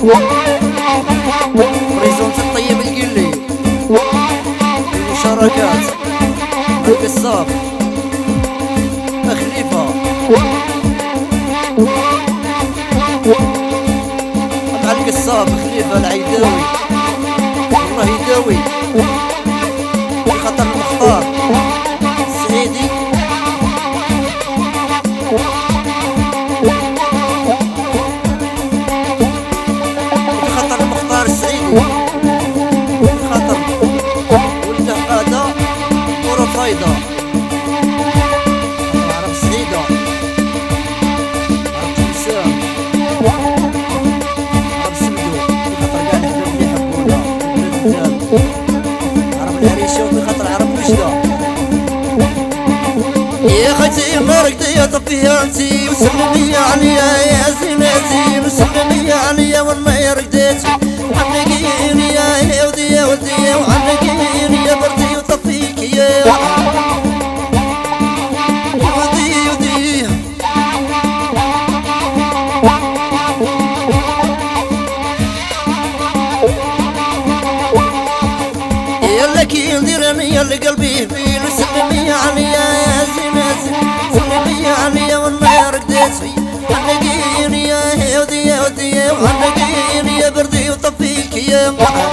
بريزونت الطيب القلي المشاركات القصاب خليفة مع القصاب خليفة العيداوي والله يداوي خطر المختار السعيدي خطر المختار السعيدي خطر ولده قادة ورفايدة عرب سعيدة عرب تمسام عرب سمدو خطر قاع الحلوم اللي يحبونا عرب العريشة وفي خطر عرب وجدة يا خيتي ما رقدي طفيها انتي وسلمي عليا يا زيناتي وسلمي عليا والله يا رقديتي علقيني يا ودي يا ودي وعلقيني يا بردي وطفيك يا ودي ودي يلا كي نديرني يلا قلبي يهبيل وسلمي عليا يا زيناتي سلمي عليا والله يا رقديتي علقيني يا ودي يا ودي وعلقيني يا بردي وطفيك يا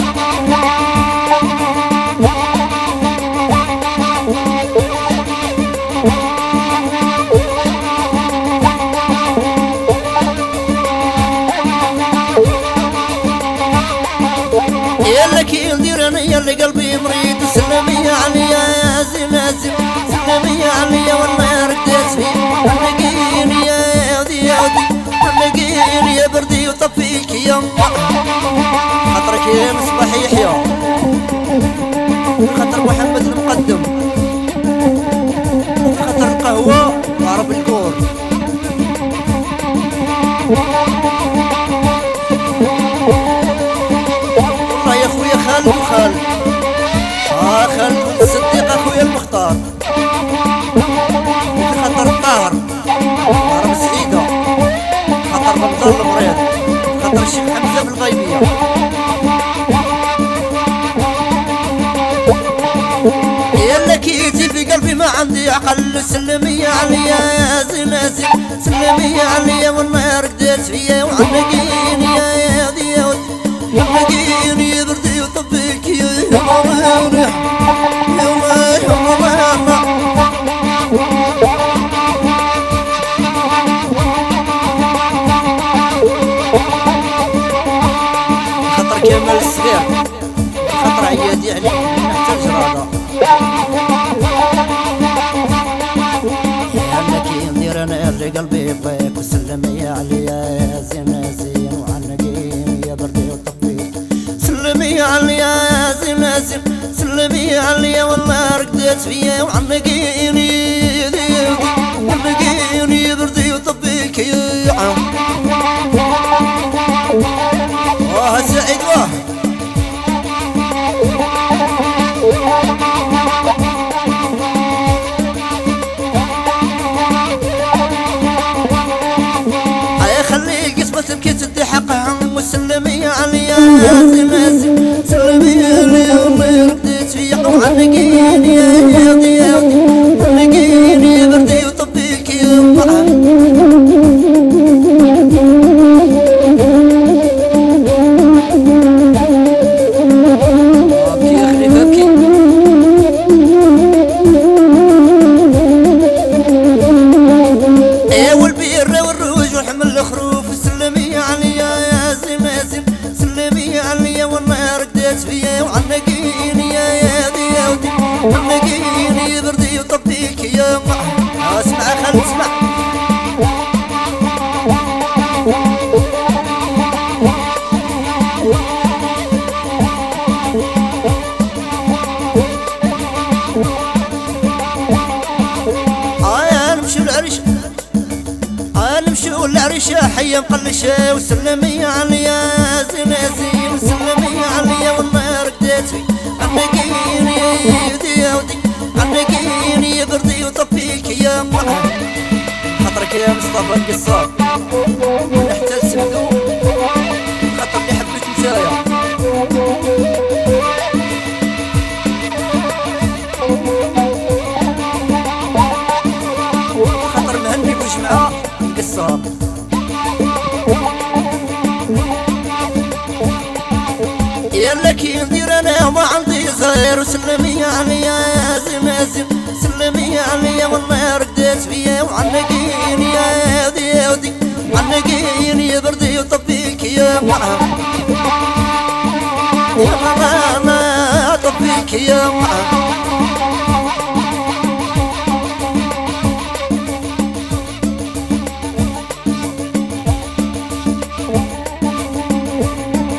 يلا كي نديرني يلا قلبي مريض سلمي عليا يا زيناتي سلمي عليا والله يا رقديتي علقيني يا ودي يا ودي علقيني يا بردي وطفيك يا خاطرك يا مصباح يحيى خاطر محمد المقدم خاطر القهوة وعرب الكور والله يا خويا خالد وخالد خالد الصديق اخويا المختار خاطر الطاهر عرب سعيدة خاطر رمضان المريض خاطر الشيخ حمزة بالغيبية يلا كيتي في قلبي ما عندي عقل سلمي عليا يا زيناتي سلمي عليا والله يا رقديت فيا وعلقيني يا ودي يا ودي علقيني يا بردي وطفيك يا مريض يا مريض خطر كمال الصغير خطر عيادي عليك حتى الجرادة يلا كي ندير انا اللي قلبي يبيك وسلمي عليا يا زين وعنقيني يا بردي وطفيك سلمي عليا يا زين سلمي عليا والله رقدت فيا وعنقيني عنقيني يا بردي وطفيك يا سعيد واه خلي قسمة تبكي تدي حقها وسلمي عليا يا زيناتي سلمي عليا والله رديت فيا وعلقيني يا ودي يا ودي علقيني يا بردي وطفيك يا فيا وعنقيني يا ودي يا ودي علقيني بردي وطفيك يا اسمع خل اسمع نمشيو العريش نمشيو العريشة حيا مقلشة وسلمي عليا زيناتي وسلمي عليا والله رقدتي علقيني يا ودي يا ودي علقيني يا بردي وطفيك يا خاطرك يا مصطفى القصاب نحتاج سمدو خاطر وجمعة قصة يلا كي ندير انا ما عندي صغير وسلمي عليا يا زمازم سلمي عليا والله رديت فيا وعنقيني يا ودي ودي عنقيني يا بردي وطبيك يا ماما يا ماما طبيك يا ماما